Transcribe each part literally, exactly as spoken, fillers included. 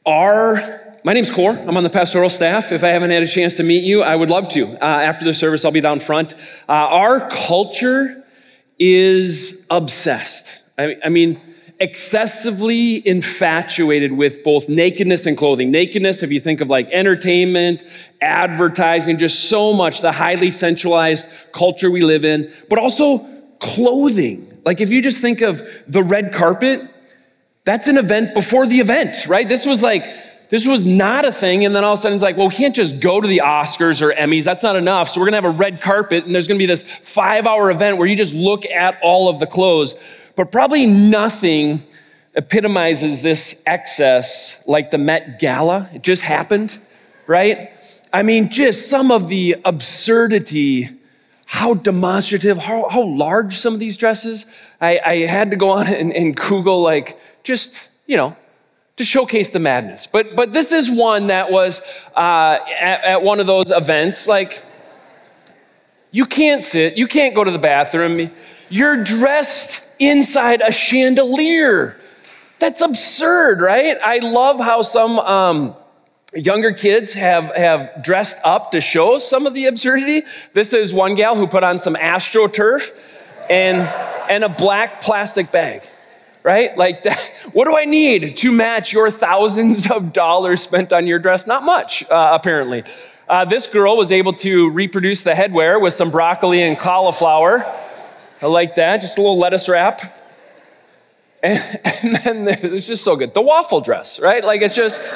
Our, my name's Core. I'm on the pastoral staff. If I haven't had a chance to meet you, I would love to. Uh, after the service, I'll be down front. Uh, our culture is obsessed. I, I mean, excessively infatuated with both nakedness and clothing. Nakedness, if you think of like entertainment, advertising, just so much, the highly sensualized culture we live in, but also clothing. Like if you just think of the red carpet, that's an event before the event, right? This was like, this was not a thing. And then all of a sudden it's like, well, we can't just go to the Oscars or Emmys. That's not enough. So we're gonna have a red carpet and there's gonna be this five hour event where you just look at all of the clothes. But probably nothing epitomizes this excess like the Met Gala. It just happened, right? I mean, just some of the absurdity, how demonstrative, how, how large some of these dresses. I, I had to go on and, and Google like, just, you know, to showcase the madness. But but this is one that was uh, at, at one of those events, like, you can't sit, you can't go to the bathroom, you're dressed inside a chandelier. That's absurd, right? I love how some um, younger kids have, have dressed up to show some of the absurdity. This is one gal who put on some AstroTurf and, and a black plastic bag, right? Like, that, what do I need to match your thousands of dollars spent on your dress? Not much, uh, apparently. Uh, this girl was able to reproduce the headwear with some broccoli and cauliflower. I like that, just a little lettuce wrap. And, and then it's just so good. The waffle dress, right? Like it's just,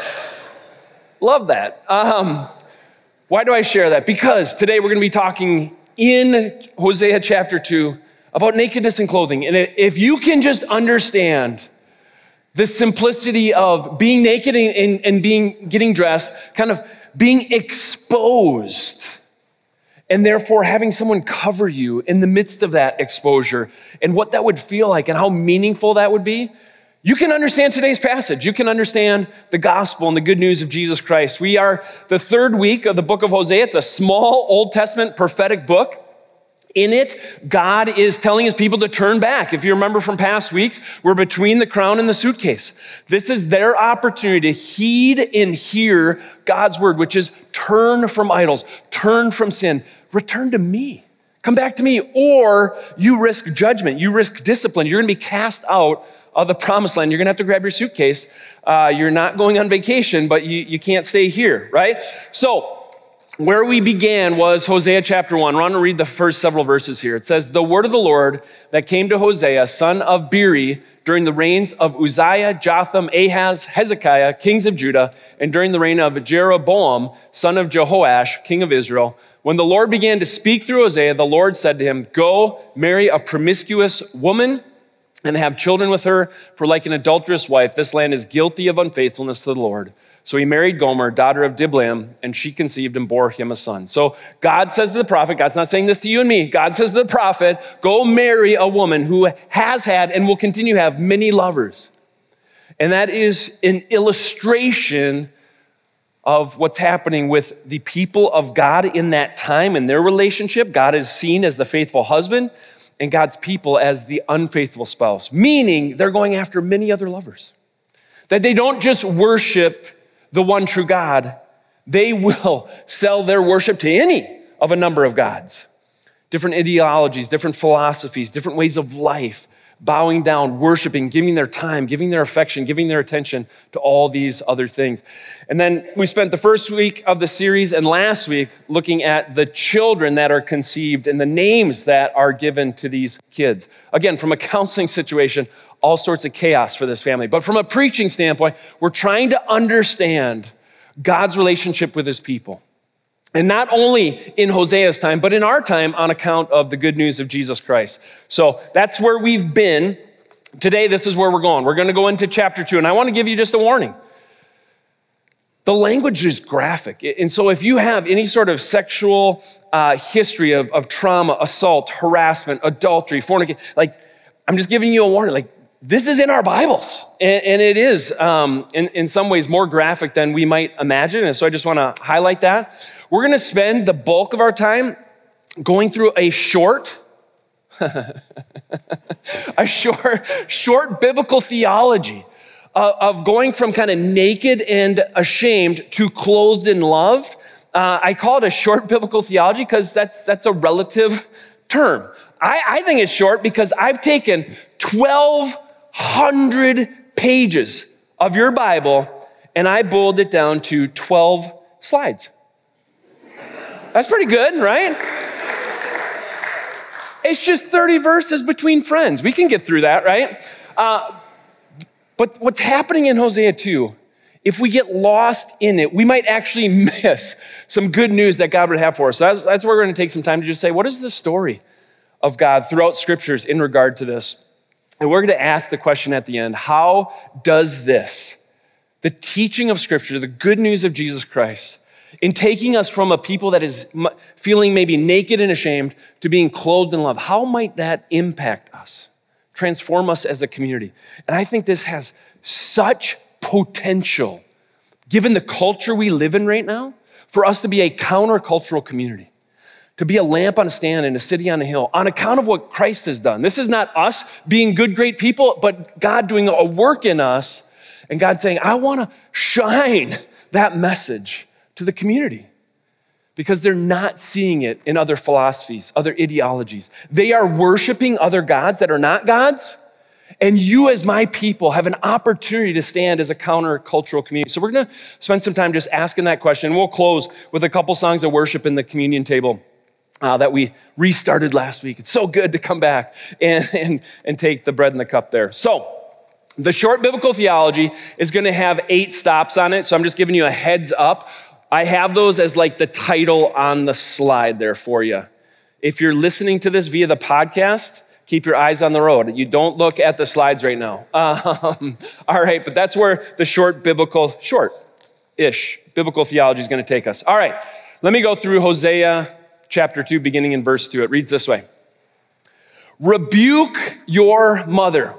love that. Um, why do I share that? Because today we're gonna be talking in Hosea chapter two about nakedness and clothing. And if you can just understand the simplicity of being naked and, and, and being getting dressed, kind of being exposed, and therefore having someone cover you in the midst of that exposure and what that would feel like and how meaningful that would be, you can understand today's passage. You can understand the gospel and the good news of Jesus Christ. We are the third week of the book of Hosea. It's a small Old Testament prophetic book. In it, God is telling his people to turn back. If you remember from past weeks, we're between the crown and the suitcase. This is their opportunity to heed and hear God's word, which is turn from idols, turn from sin, return to me, come back to me, or you risk judgment, you risk discipline. You're gonna be cast out of the promised land. You're gonna have to grab your suitcase. Uh, you're not going on vacation, but you, you can't stay here, right? So, where we began was Hosea chapter one. We're going to read the first several verses here. It says, the word of the Lord that came to Hosea, son of Beeri, during the reigns of Uzziah, Jotham, Ahaz, Hezekiah, kings of Judah, and during the reign of Jeroboam, son of Jehoash, king of Israel. When the Lord began to speak through Hosea, the Lord said to him, go marry a promiscuous woman and have children with her, for like an adulterous wife, this land is guilty of unfaithfulness to the Lord. So he married Gomer, daughter of Diblaim, and she conceived and bore him a son. So God says to the prophet, God's not saying this to you and me, God says to the prophet, go marry a woman who has had and will continue to have many lovers. And that is an illustration of what's happening with the people of God in that time and their relationship. God is seen as the faithful husband and God's people as the unfaithful spouse, meaning they're going after many other lovers. That they don't just worship the one true God, they will sell their worship to any of a number of gods. Different ideologies, different philosophies, different ways of life, bowing down, worshiping, giving their time, giving their affection, giving their attention to all these other things. And then we spent the first week of the series and last week looking at the children that are conceived and the names that are given to these kids. Again, from a counseling situation, all sorts of chaos for this family. But from a preaching standpoint, we're trying to understand God's relationship with his people. And not only in Hosea's time, but in our time on account of the good news of Jesus Christ. So that's where we've been. Today, this is where we're going. We're gonna go into chapter two, and I wanna give you just a warning. The language is graphic. And so if you have any sort of sexual uh, history of, of trauma, assault, harassment, adultery, fornication, like, I'm just giving you a warning, like, this is in our Bibles, and, and it is um, in, in some ways more graphic than we might imagine, and so I just wanna highlight that. We're gonna spend the bulk of our time going through a short, a short, short biblical theology uh, of going from kind of naked and ashamed to clothed and loved. Uh, I call it a short biblical theology because that's, that's a relative term. I, I think it's short because I've taken twelve hundred pages of your Bible and I boiled it down to twelve slides. That's pretty good, right? It's just thirty verses between friends. We can get through that, right? Uh, but what's happening in Hosea two, if we get lost in it, we might actually miss some good news that God would have for us. So that's, that's where we're going to take some time to just say, what is the story of God throughout scriptures in regard to this? And we're going to ask the question at the end, how does this, the teaching of scripture, the good news of Jesus Christ, in taking us from a people that is feeling maybe naked and ashamed to being clothed in love, how might that impact us, transform us as a community? And I think this has such potential, given the culture we live in right now, for us to be a countercultural community, to be a lamp on a stand in a city on a hill, on account of what Christ has done. This is not us being good, great people, but God doing a work in us, and God saying, I want to shine that message to the community, because they're not seeing it in other philosophies, other ideologies. They are worshiping other gods that are not gods, and you as my people have an opportunity to stand as a countercultural community. So we're gonna spend some time just asking that question. We'll close with a couple songs of worship in the communion table uh, that we restarted last week. It's so good to come back and, and, and take the bread and the cup there. So the short biblical theology is gonna have eight stops on it, so I'm just giving you a heads up. I have those as like the title on the slide there for you. If you're listening to this via the podcast, keep your eyes on the road. You don't look at the slides right now. Um, all right, but that's where the short biblical, short-ish biblical theology is going to take us. All right, let me go through Hosea chapter two, beginning in verse two. It reads this way. Rebuke your mother.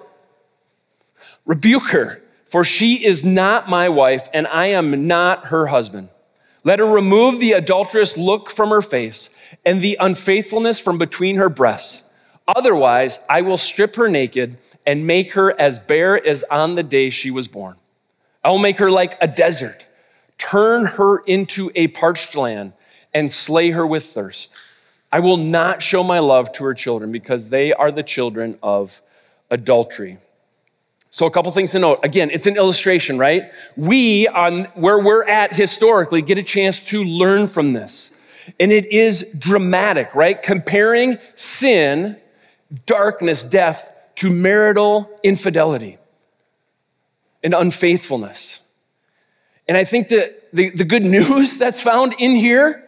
Rebuke her, for she is not my wife, and I am not her husband. Let her remove the adulterous look from her face and the unfaithfulness from between her breasts. Otherwise, I will strip her naked and make her as bare as on the day she was born. I will make her like a desert, turn her into a parched land, and slay her with thirst. I will not show my love to her children because they are the children of adultery. So a couple things to note. Again, it's an illustration, right? We, on where we're at historically, get a chance to learn from this. And it is dramatic, right? Comparing sin, darkness, death, to marital infidelity and unfaithfulness. And I think that the, the good news that's found in here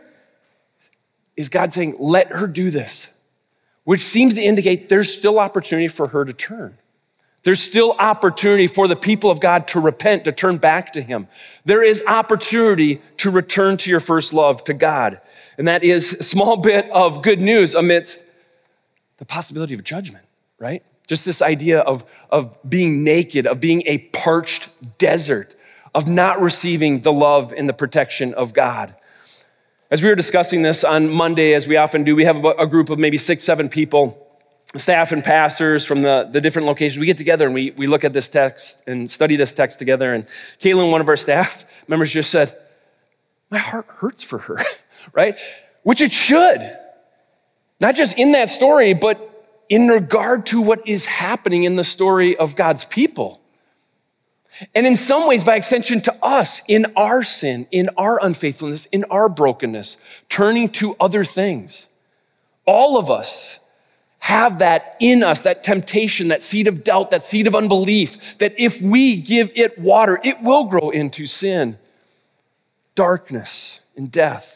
is God saying, let her do this, which seems to indicate there's still opportunity for her to turn. There's still opportunity for the people of God to repent, to turn back to him. There is opportunity to return to your first love, to God. And that is a small bit of good news amidst the possibility of judgment, right? Just this idea of, of being naked, of being a parched desert, of not receiving the love and the protection of God. As we were discussing this on Monday, as we often do, we have a group of maybe six, seven people, staff and pastors from the, the different locations. We get together and we, we look at this text and study this text together. And Kaylin, one of our staff members, just said, my heart hurts for her, right? Which it should. Not just in that story, but in regard to what is happening in the story of God's people. And in some ways, by extension to us, in our sin, in our unfaithfulness, in our brokenness, turning to other things. All of us have that in us, that temptation, that seed of doubt, that seed of unbelief, that if we give it water, it will grow into sin, darkness, and death.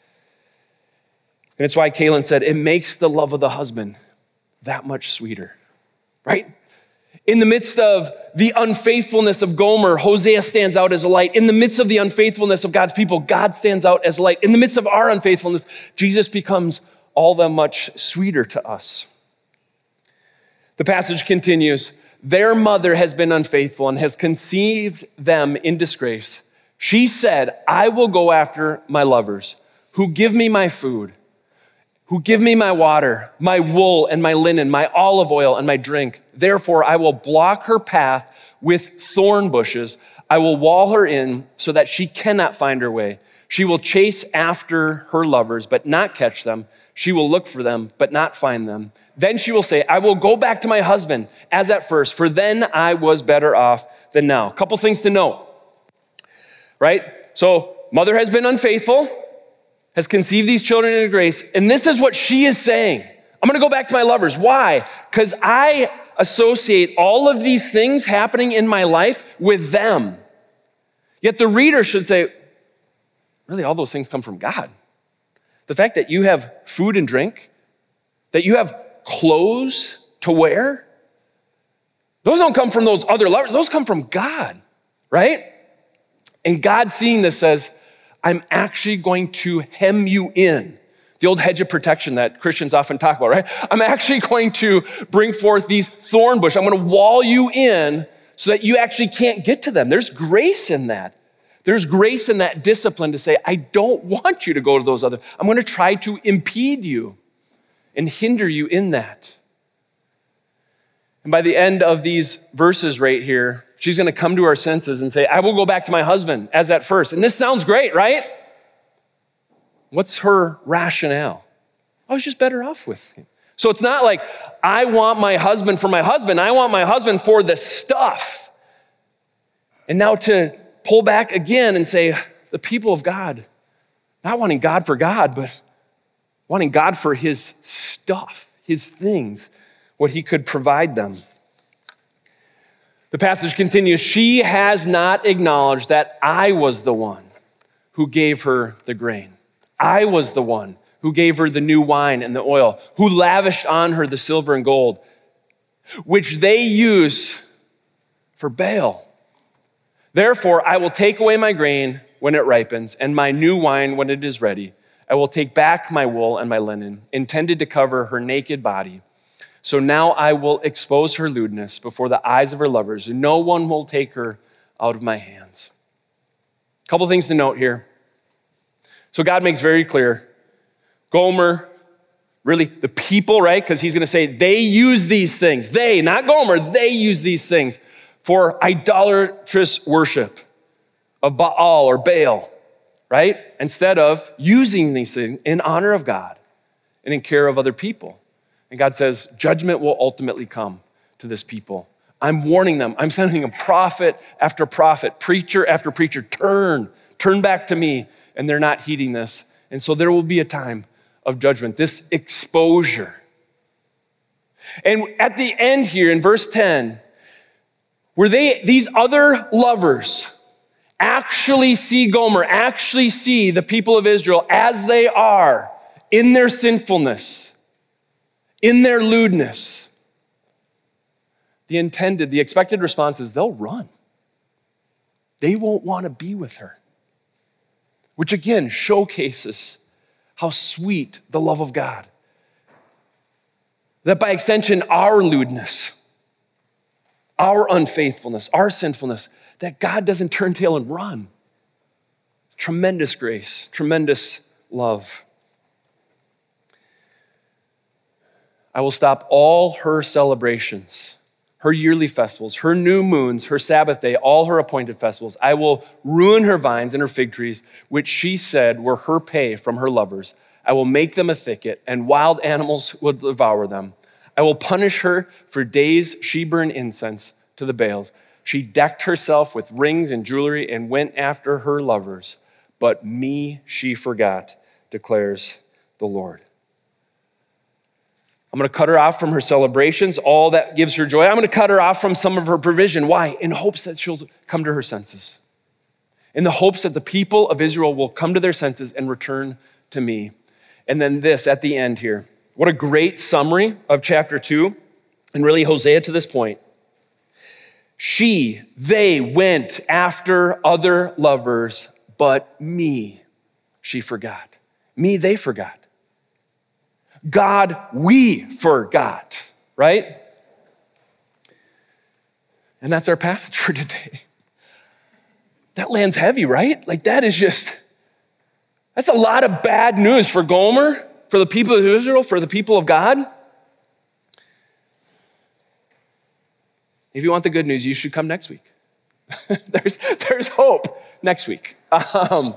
And it's why Kaylin said, it makes the love of the husband that much sweeter, right? In the midst of the unfaithfulness of Gomer, Hosea stands out as a light. In the midst of the unfaithfulness of God's people, God stands out as a light. In the midst of our unfaithfulness, Jesus becomes all that much sweeter to us. The passage continues, their mother has been unfaithful and has conceived them in disgrace. She said, I will go after my lovers who give me my food, who give me my water, my wool and my linen, my olive oil and my drink. Therefore, I will block her path with thorn bushes. I will wall her in so that she cannot find her way. She will chase after her lovers, but not catch them. She will look for them, but not find them. Then she will say, I will go back to my husband as at first, for then I was better off than now. A couple things to note, right? So mother has been unfaithful, has conceived these children in grace, and this is what she is saying. I'm gonna go back to my lovers. Why? Because I associate all of these things happening in my life with them. Yet the reader should say, really, all those things come from God. The fact that you have food and drink, that you have clothes to wear, those don't come from those other lovers, those come from God, right? And God seeing this says, I'm actually going to hem you in. The old hedge of protection that Christians often talk about, right? I'm actually going to bring forth these thorn bushes. I'm gonna wall you in so that you actually can't get to them. There's grace in that. There's grace in that discipline to say, I don't want you to go to those other, I'm gonna try to impede you and hinder you in that. And by the end of these verses right here, she's gonna come to her senses and say, I will go back to my husband as at first. And this sounds great, right? What's her rationale? I was just better off with him. So it's not like, I want my husband for my husband. I want my husband for the stuff. And now to pull back again and say, the people of God, not wanting God for God, but wanting God for his stuff, his things, what he could provide them. The passage continues, she has not acknowledged that I was the one who gave her the grain. I was the one who gave her the new wine and the oil, who lavished on her the silver and gold, which they use for Baal. Therefore, I will take away my grain when it ripens and my new wine when it is ready. I will take back my wool and my linen, intended to cover her naked body. So now I will expose her lewdness before the eyes of her lovers, and no one will take her out of my hands. A couple things to note here. So God makes very clear, Gomer, really the people, right? Because he's gonna say they use these things. They, not Gomer, they use these things for idolatrous worship of Baal or Baal, right? Instead of using these things in honor of God and in care of other people. And God says, judgment will ultimately come to this people. I'm warning them. I'm sending them prophet after prophet, preacher after preacher. Turn, turn back to me. And they're not heeding this. And so there will be a time of judgment, this exposure. And at the end here in verse ten, where they, these other lovers actually see Gomer, actually see the people of Israel as they are in their sinfulness, in their lewdness, the intended, the expected response is they'll run. They won't want to be with her, which again showcases how sweet the love of God. That by extension, our lewdness, our unfaithfulness, our sinfulness, that God doesn't turn tail and run. Tremendous grace, tremendous love. I will stop all her celebrations, her yearly festivals, her new moons, her Sabbath day, all her appointed festivals. I will ruin her vines and her fig trees, which she said were her pay from her lovers. I will make them a thicket, and wild animals will devour them. I will punish her for days she burned incense to the Baals. She decked herself with rings and jewelry and went after her lovers, but me she forgot, declares the Lord. I'm gonna cut her off from her celebrations, all that gives her joy. I'm gonna cut her off from some of her provision. Why? In hopes that she'll come to her senses. In the hopes that the people of Israel will come to their senses and return to me. And then this at the end here. What a great summary of chapter two, and really Hosea to this point. She, they went after other lovers, but me, she forgot. Me, they forgot. God, we forgot, right? And that's our passage for today. That lands heavy, right? Like that is just, that's a lot of bad news for Gomer, for the people of Israel, for the people of God. If you want the good news, you should come next week. there's, there's hope next week. Um,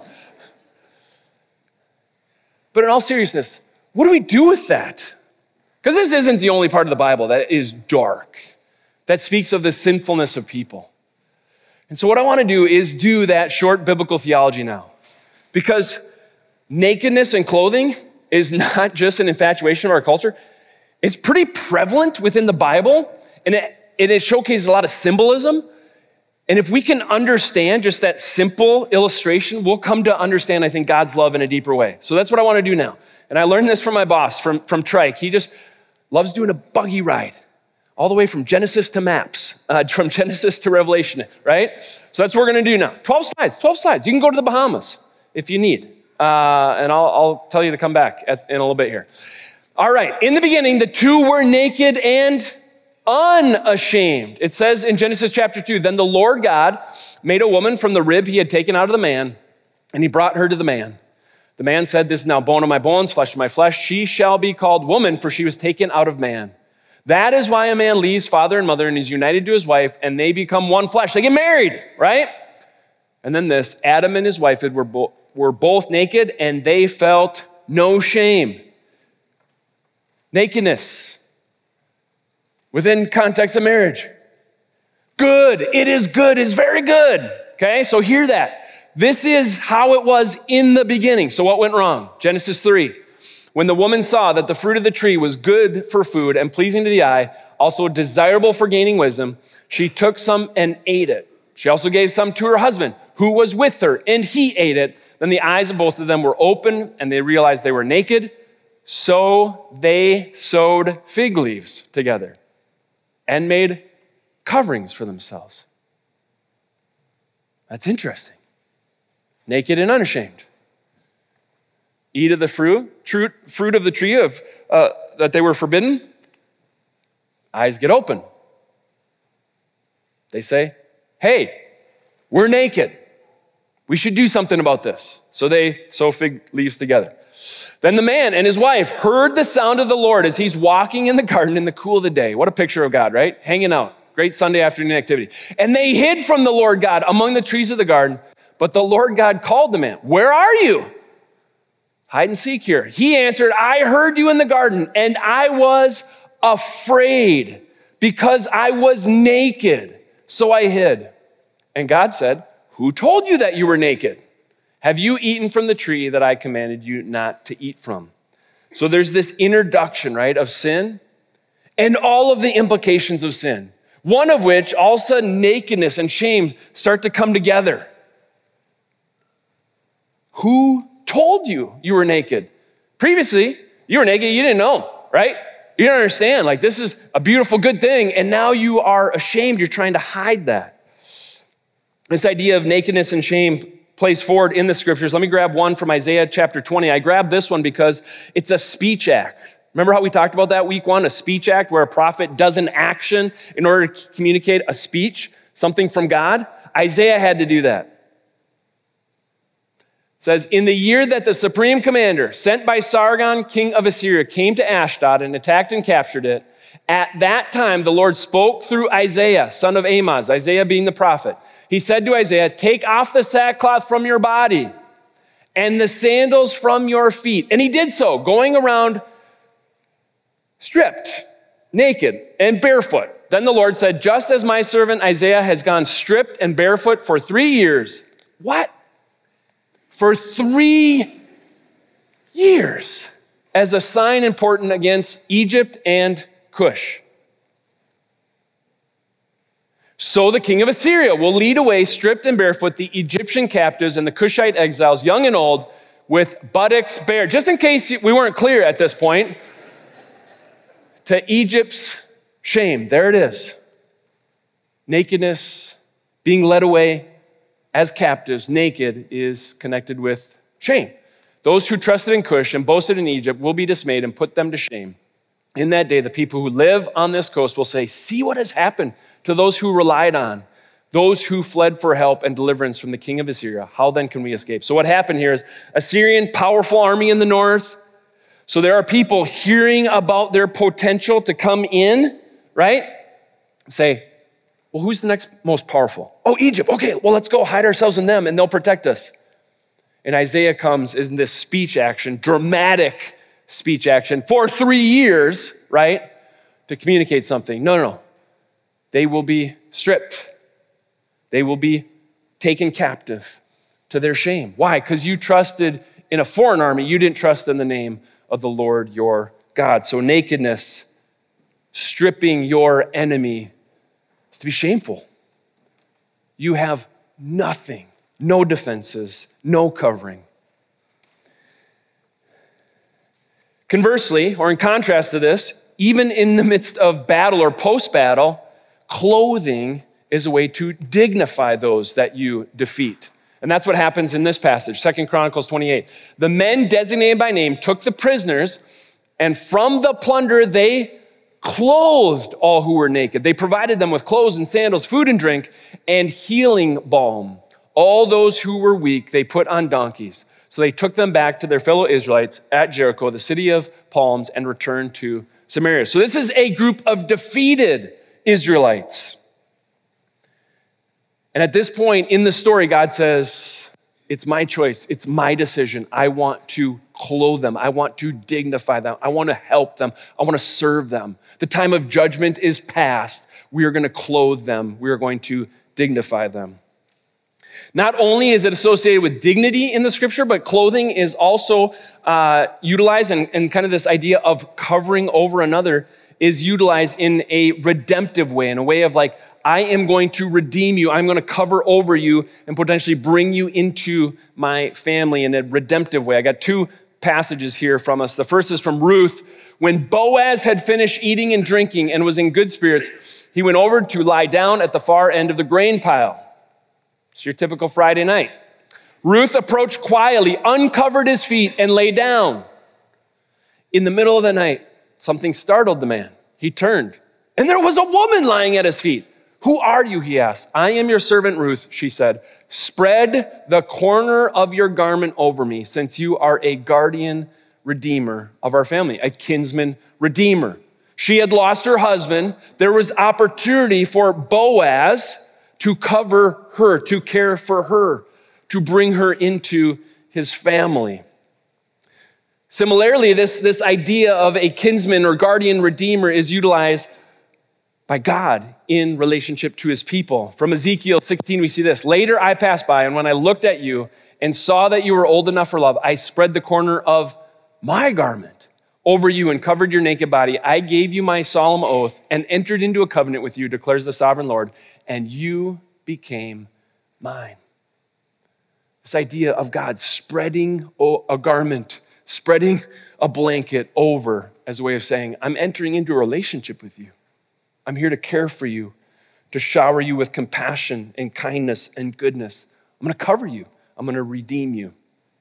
but in all seriousness, what do we do with that? Because this isn't the only part of the Bible that is dark, that speaks of the sinfulness of people. And so what I want to do is do that short biblical theology now. Because nakedness and clothing is not just an infatuation of our culture. It's pretty prevalent within the Bible, and it, and it showcases a lot of symbolism. And if we can understand just that simple illustration, we'll come to understand, I think, God's love in a deeper way. So that's what I want to do now. And I learned this from my boss, from, from Trike. He just loves doing a buggy ride, all the way from Genesis to maps, uh, from Genesis to Revelation, right? So that's what we're going to do now. twelve slides, twelve slides. You can go to the Bahamas if you need. Uh, and I'll, I'll tell you to come back at, in a little bit here. All right, in the beginning, the two were naked and unashamed. It says in Genesis chapter two, then the Lord God made a woman from the rib he had taken out of the man, and he brought her to the man. The man said, this is now bone of my bones, flesh of my flesh. She shall be called woman, for she was taken out of man. That is why a man leaves father and mother and is united to his wife, and they become one flesh. They get married, right? And then this, Adam and his wife were, bo- were both naked, and they felt no shame. Nakedness within context of marriage. Good, it is good, it's very good. Okay, so hear that. This is how it was in the beginning. So what went wrong? Genesis three. When the woman saw that the fruit of the tree was good for food and pleasing to the eye, also desirable for gaining wisdom, she took some and ate it. She also gave some to her husband, who was with her, and he ate it. Then the eyes of both of them were open, and they realized they were naked. So they sewed fig leaves together and made coverings for themselves. That's interesting. Naked and unashamed. Eat of the fruit, fruit, fruit of the tree of uh, that they were forbidden. Eyes get open. They say, hey, we're naked. We should do something about this. So they sew fig leaves together. Then the man and his wife heard the sound of the Lord as he's walking in the garden in the cool of the day. What a picture of God, right? Hanging out. Great Sunday afternoon activity. And they hid from the Lord God among the trees of the garden. But the Lord God called the man, where are you? Hide and seek here. He answered, I heard you in the garden, and I was afraid because I was naked, so I hid. And God said, who told you that you were naked? Have you eaten from the tree that I commanded you not to eat from? So there's this introduction, right, of sin and all of the implications of sin, one of which all of a sudden nakedness and shame start to come together. Who told you you were naked? Previously, you were naked, you didn't know, right? You didn't understand, like this is a beautiful, good thing, and now you are ashamed, you're trying to hide that. This idea of nakedness and shame plays forward in the scriptures. Let me grab one from Isaiah chapter twenty. I grabbed this one because it's a speech act. Remember how we talked about that week one, a speech act where a prophet does an action in order to communicate a speech, something from God? Isaiah had to do that. It says, in the year that the supreme commander sent by Sargon, king of Assyria, came to Ashdod and attacked and captured it, at that time the Lord spoke through Isaiah, son of Amoz, Isaiah being the prophet. He said to Isaiah, take off the sackcloth from your body and the sandals from your feet. And he did so, going around stripped, naked, and barefoot. Then the Lord said, just as my servant Isaiah has gone stripped and barefoot for three years. What? For three years as a sign important against Egypt and Cush. So the king of Assyria will lead away stripped and barefoot the Egyptian captives and the Cushite exiles, young and old, with buttocks bare. Just in case we weren't clear at this point, to Egypt's shame. There it is. Nakedness, being led away as captives, naked, is connected with shame. Those who trusted in Cush and boasted in Egypt will be dismayed and put them to shame. In that day, the people who live on this coast will say, see what has happened to those who relied on, those who fled for help and deliverance from the king of Assyria. How then can we escape? So what happened here is Assyrian powerful army in the north. So there are people hearing about their potential to come in, right? Say, Well, who's the next most powerful? Oh, Egypt. Okay, well, let's go hide ourselves in them and they'll protect us. And Isaiah comes in this speech action, dramatic speech action for three years, right? To communicate something. No, no, no. They will be stripped. They will be taken captive to their shame. Why? Because you trusted in a foreign army. You didn't trust in the name of the Lord your God. So nakedness, stripping your enemy, is to be shameful. You have nothing, no defenses, no covering. Conversely, or in contrast to this, even in the midst of battle or post-battle, clothing is a way to dignify those that you defeat. And that's what happens in this passage, Second Chronicles twenty-eight. The men designated by name took the prisoners, and from the plunder they clothed all who were naked. They provided them with clothes and sandals, food and drink, and healing balm. All those who were weak they put on donkeys. So they took them back to their fellow Israelites at Jericho, the city of palms, and returned to Samaria. So this is a group of defeated Israelites. And at this point in the story, God says, it's my choice. It's my decision. I want to clothe them. I want to dignify them. I want to help them. I want to serve them. The time of judgment is past. We are going to clothe them. We are going to dignify them. Not only is it associated with dignity in the scripture, but clothing is also uh, utilized, and, and kind of this idea of covering over another is utilized in a redemptive way, in a way of like, I am going to redeem you. I'm going to cover over you and potentially bring you into my family in a redemptive way. I got two passages here from us. The first is from Ruth. When Boaz had finished eating and drinking and was in good spirits, he went over to lie down at the far end of the grain pile. It's your typical Friday night. Ruth approached quietly, uncovered his feet, and lay down. In the middle of the night, something startled the man. He turned, and there was a woman lying at his feet. Who are you, he asked. I am your servant Ruth, she said. Spread the corner of your garment over me, since you are a guardian redeemer of our family, a kinsman redeemer. She had lost her husband. There was opportunity for Boaz to cover her, to care for her, to bring her into his family. Similarly, this, this idea of a kinsman or guardian redeemer is utilized by God in relationship to his people. From Ezekiel sixteen, we see this. Later I passed by, and when I looked at you and saw that you were old enough for love, I spread the corner of my garment over you and covered your naked body. I gave you my solemn oath and entered into a covenant with you, declares the sovereign Lord, and you became mine. This idea of God spreading a garment, spreading a blanket over as a way of saying, I'm entering into a relationship with you. I'm here to care for you, to shower you with compassion and kindness and goodness. I'm going to cover you. I'm going to redeem you.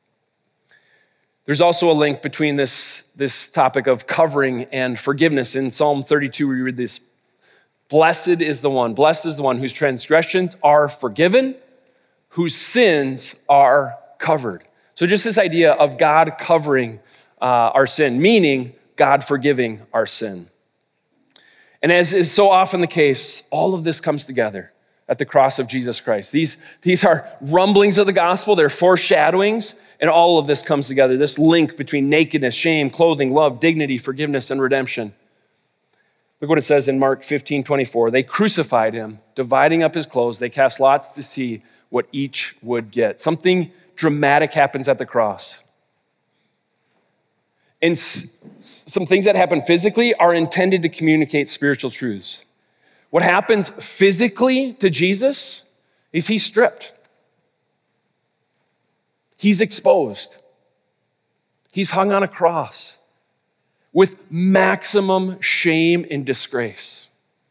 There's also a link between this, this topic of covering and forgiveness. In Psalm thirty-two, we read this, blessed is the one, blessed is the one whose transgressions are forgiven, whose sins are covered. So just this idea of God covering uh, our sin, meaning God forgiving our sin. And as is so often the case, all of this comes together at the cross of Jesus Christ. These, these are rumblings of the gospel, they're foreshadowings, and all of this comes together, this link between nakedness, shame, clothing, love, dignity, forgiveness, and redemption. Look what it says in Mark fifteen twenty-four. They crucified him, dividing up his clothes. They cast lots to see what each would get. Something dramatic happens at the cross. And some things that happen physically are intended to communicate spiritual truths. What happens physically to Jesus is he's stripped. He's exposed. He's hung on a cross with maximum shame and disgrace.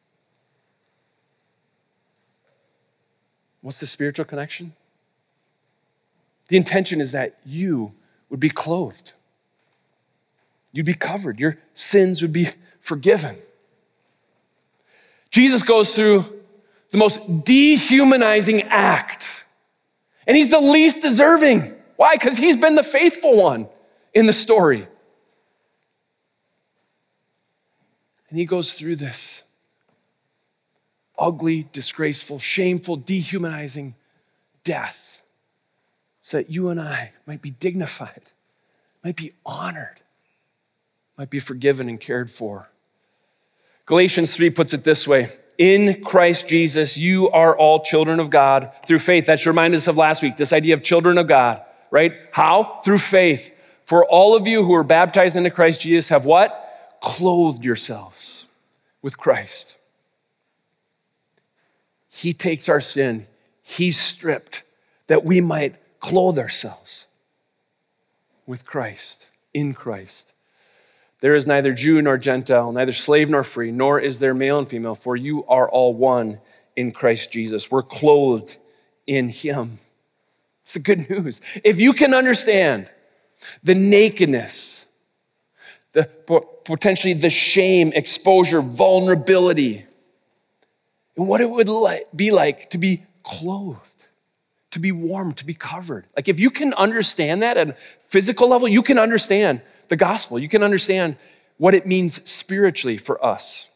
What's the spiritual connection? The intention is that you would be clothed. You'd be covered. Your sins would be forgiven. Jesus goes through the most dehumanizing act, and he's the least deserving. Why? Because he's been the faithful one in the story. And he goes through this ugly, disgraceful, shameful, dehumanizing death so that you and I might be dignified, might be honored, might be forgiven and cared for. Galatians three puts it this way: in Christ Jesus, you are all children of God through faith. That should remind us of last week, this idea of children of God, right? How? Through faith. For all of you who are baptized into Christ Jesus have what? Clothed yourselves with Christ. He takes our sin, he's stripped, that we might clothe ourselves with Christ, in Christ. There is neither Jew nor Gentile, neither slave nor free, nor is there male and female, for you are all one in Christ Jesus. We're clothed in him. It's the good news. If you can understand the nakedness, the potentially the shame, exposure, vulnerability, and what it would be like to be clothed, to be warm, to be covered. Like if you can understand that at a physical level, you can understand the gospel. You can understand what it means spiritually for us.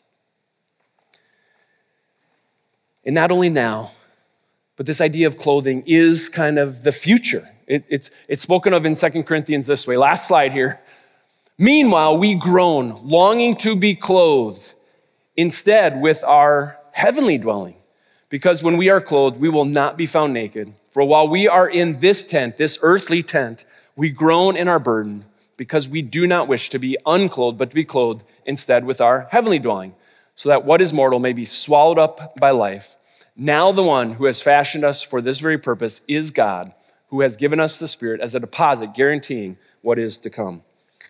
And not only now, but this idea of clothing is kind of the future. It, it's, it's spoken of in Second Corinthians this way. Last slide here. Meanwhile, we groan, longing to be clothed instead with our heavenly dwelling. Because when we are clothed, we will not be found naked. For while we are in this tent, this earthly tent, we groan in our burden, because we do not wish to be unclothed, but to be clothed instead with our heavenly dwelling, so that what is mortal may be swallowed up by life. Now the one who has fashioned us for this very purpose is God, who has given us the Spirit as a deposit, guaranteeing what is to come.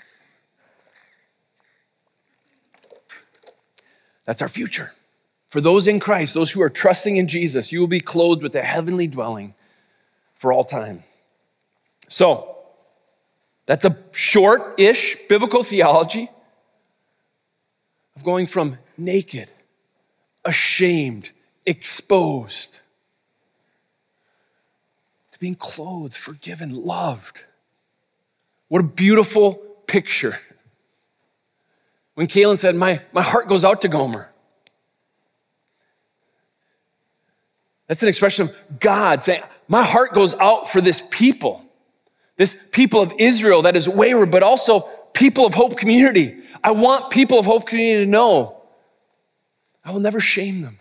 That's our future. For those in Christ, those who are trusting in Jesus, you will be clothed with a heavenly dwelling for all time. So, that's a short-ish biblical theology of going from naked, ashamed, exposed, to being clothed, forgiven, loved. What a beautiful picture. When Kaylin said, my, my heart goes out to Gomer. That's an expression of God saying, my heart goes out for this people. This people of Israel that is wayward, but also people of Hope Community. I want people of Hope Community to know I will never shame them,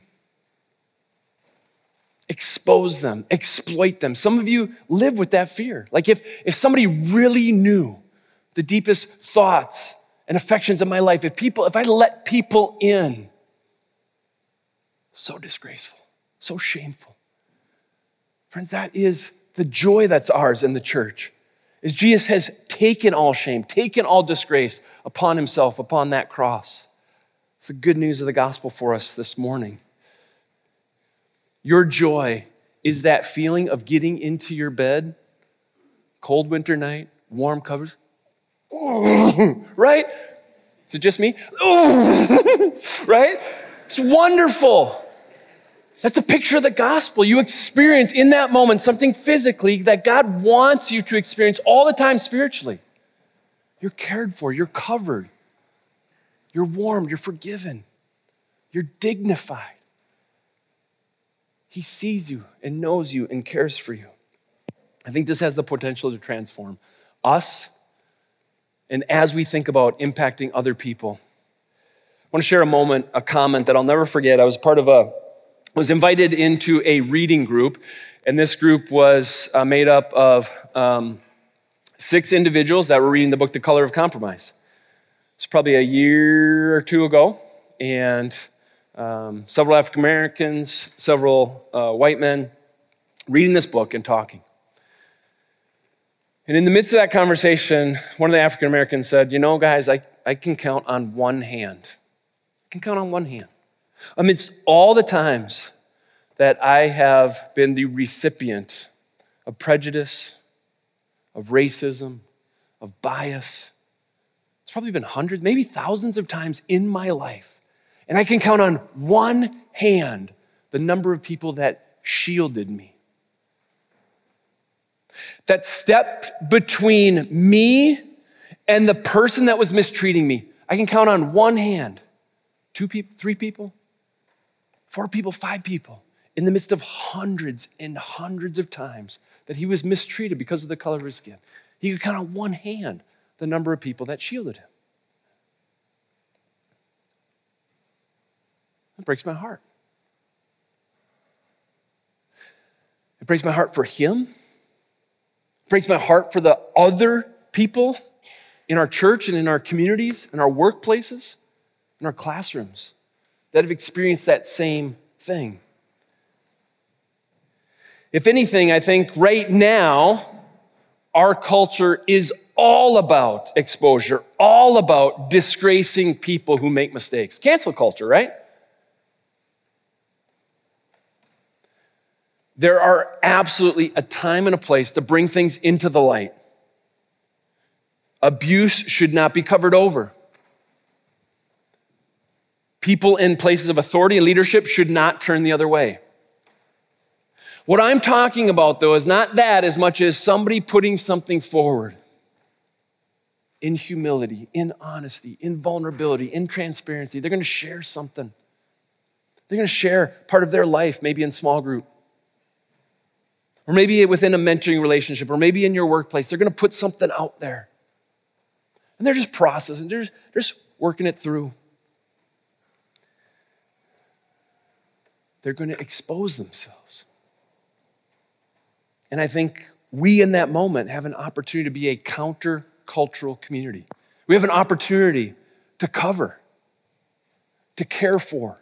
expose them, exploit them. Some of you live with that fear. Like if, if somebody really knew the deepest thoughts and affections of my life, if people, if I let people in, so disgraceful, so shameful. Friends, that is the joy that's ours in the church. Is Jesus has taken all shame, taken all disgrace upon himself, upon that cross. It's the good news of the gospel for us this morning. Your joy is that feeling of getting into your bed, cold winter night, warm covers, right? Is it just me? Right? It's wonderful. That's a picture of the gospel. You experience in that moment something physically that God wants you to experience all the time spiritually. You're cared for, you're covered, you're warmed, you're forgiven, you're dignified. He sees you and knows you and cares for you. I think this has the potential to transform us, and as we think about impacting other people. I want to share a moment, a comment that I'll never forget. I was part of a was invited into a reading group, and this group was uh, made up of um, six individuals that were reading the book, The Color of Compromise. It's probably a year or two ago, and um, several African Americans, several uh, white men reading this book and talking. And in the midst of that conversation, one of the African Americans said, you know, guys, I, I can count on one hand. I can count on one hand. Amidst all the times that I have been the recipient of prejudice, of racism, of bias, it's probably been hundreds, maybe thousands of times in my life. And I can count on one hand the number of people that shielded me, that stepped between me and the person that was mistreating me. I can count on one hand, two people, three people, Four people, five people, in the midst of hundreds and hundreds of times that he was mistreated because of the color of his skin. He could count on one hand the number of people that shielded him. It breaks my heart. It breaks my heart for him. It breaks my heart for the other people in our church and in our communities, in our workplaces, in our classrooms that have experienced that same thing. If anything, I think right now, our culture is all about exposure, all about disgracing people who make mistakes. Cancel culture, right? There are absolutely a time and a place to bring things into the light. Abuse should not be covered over. People in places of authority and leadership should not turn the other way. What I'm talking about, though, is not that as much as somebody putting something forward in humility, in honesty, in vulnerability, in transparency. They're going to share something. They're going to share part of their life, maybe in small group, or maybe within a mentoring relationship, or maybe in your workplace. They're going to put something out there. And they're just processing, they're just, they're just working it through. They're going to expose themselves. And I think we in that moment have an opportunity to be a counter-cultural community. We have an opportunity to cover, to care for.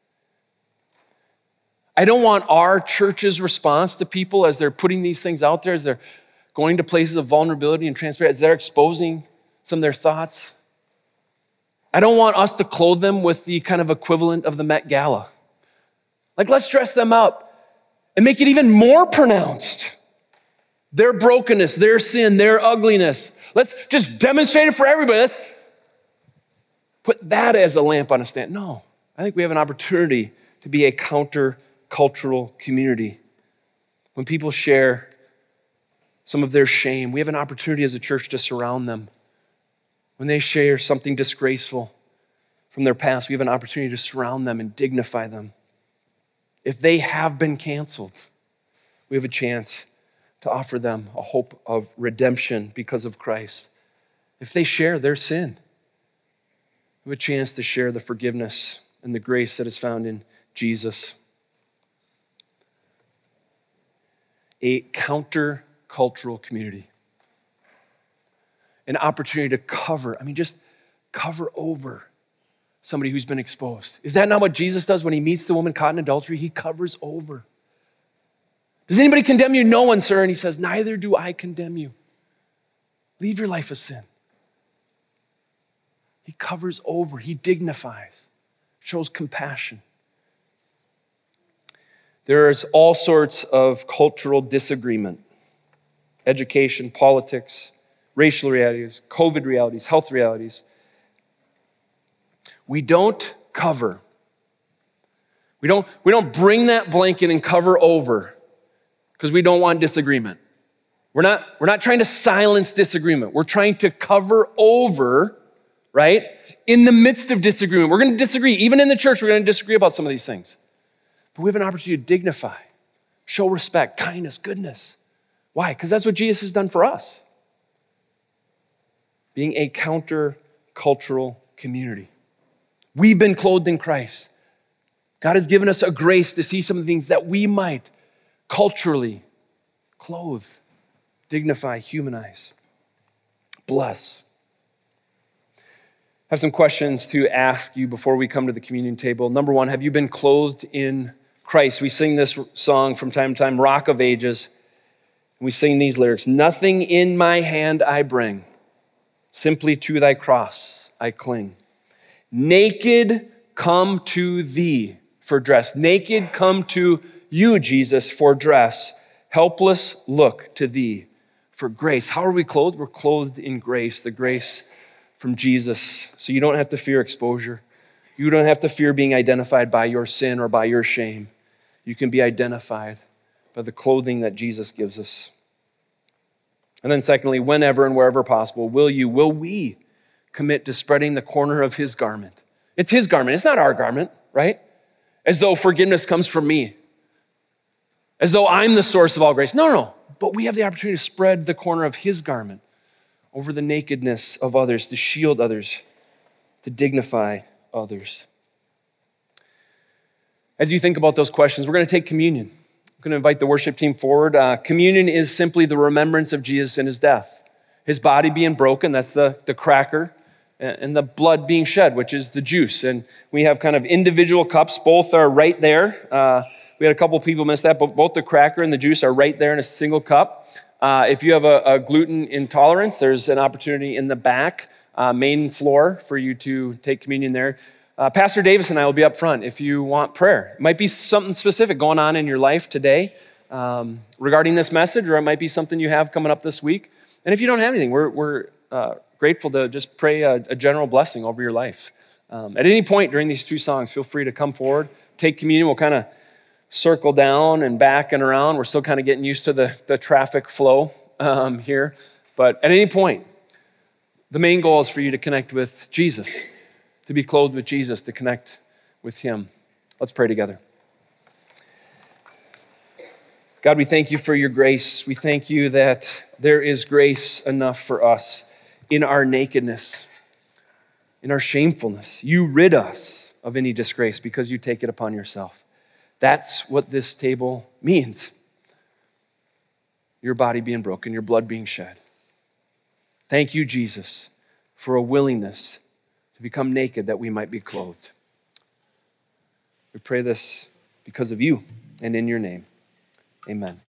I don't want our church's response to people as they're putting these things out there, as they're going to places of vulnerability and transparency, as they're exposing some of their thoughts. I don't want us to clothe them with the kind of equivalent of the Met Gala. Like, let's dress them up and make it even more pronounced. Their brokenness, their sin, their ugliness. Let's just demonstrate it for everybody. Let's put that as a lamp on a stand. No, I think we have an opportunity to be a counter-cultural community. When people share some of their shame, we have an opportunity as a church to surround them. When they share something disgraceful from their past, we have an opportunity to surround them and dignify them. If they have been canceled, we have a chance to offer them a hope of redemption because of Christ. If they share their sin, we have a chance to share the forgiveness and the grace that is found in Jesus. A counter-cultural community. An opportunity to cover, I mean, just cover over somebody who's been exposed. Is that not what Jesus does when he meets the woman caught in adultery? He covers over. Does anybody condemn you? No one, sir. And he says, neither do I condemn you. Leave your life of sin. He covers over. He dignifies, shows compassion. There's all sorts of cultural disagreement. Education, politics, racial realities, COVID realities, health realities. We don't cover. We don't, we don't bring that blanket and cover over because we don't want disagreement. We're not, we're not trying to silence disagreement. We're trying to cover over, right, in the midst of disagreement. We're going to disagree. Even in the church, we're going to disagree about some of these things. But we have an opportunity to dignify, show respect, kindness, goodness. Why? Because that's what Jesus has done for us. Being a counter-cultural community. We've been clothed in Christ. God has given us a grace to see some of the things that we might culturally clothe, dignify, humanize, bless. I have some questions to ask you before we come to the communion table. Number one, have you been clothed in Christ? We sing this song from time to time, Rock of Ages. We sing these lyrics. Nothing in my hand I bring, simply to thy cross I cling. Naked come to thee for dress. Naked come to you, Jesus, for dress. Helpless look to thee for grace. How are we clothed? We're clothed in grace, the grace from Jesus. So you don't have to fear exposure. You don't have to fear being identified by your sin or by your shame. You can be identified by the clothing that Jesus gives us. And then secondly, whenever and wherever possible, will you, will we commit to spreading the corner of his garment? It's his garment. It's not our garment, right? as though forgiveness comes from me, as though I'm the source of all grace. No, no, no. But we have the opportunity to spread the corner of his garment over the nakedness of others, to shield others, to dignify others. As you think about those questions, we're going to take communion. I'm going to invite the worship team forward. Uh, communion is simply the remembrance of Jesus and his death. His body being broken, that's the, the cracker, and the blood being shed, which is the juice. And we have kind of individual cups. Both are right there. Uh, we had a couple people miss that, but both the cracker and the juice are right there in a single cup. Uh, if you have a, a gluten intolerance, there's an opportunity in the back, uh, main floor, for you to take communion there. Uh, Pastor Davis and I will be up front if you want prayer. It might be something specific going on in your life today um, regarding this message, or it might be something you have coming up this week. And if you don't have anything, we're, we're uh, grateful to just pray a, a general blessing over your life. Um, at any point during these two songs, feel free to come forward, take communion. We'll kind of circle down and back and around. We're still kind of getting used to the, the traffic flow um, here. But at any point, the main goal is for you to connect with Jesus, to be clothed with Jesus, to connect with him. Let's pray together. God, we thank you for your grace. We thank you that there is grace enough for us in our nakedness, in our shamefulness. You rid us of any disgrace because you take it upon yourself. That's what this table means. Your body being broken, your blood being shed. Thank you, Jesus, for a willingness to become naked that we might be clothed. We pray this because of you and in your name. Amen.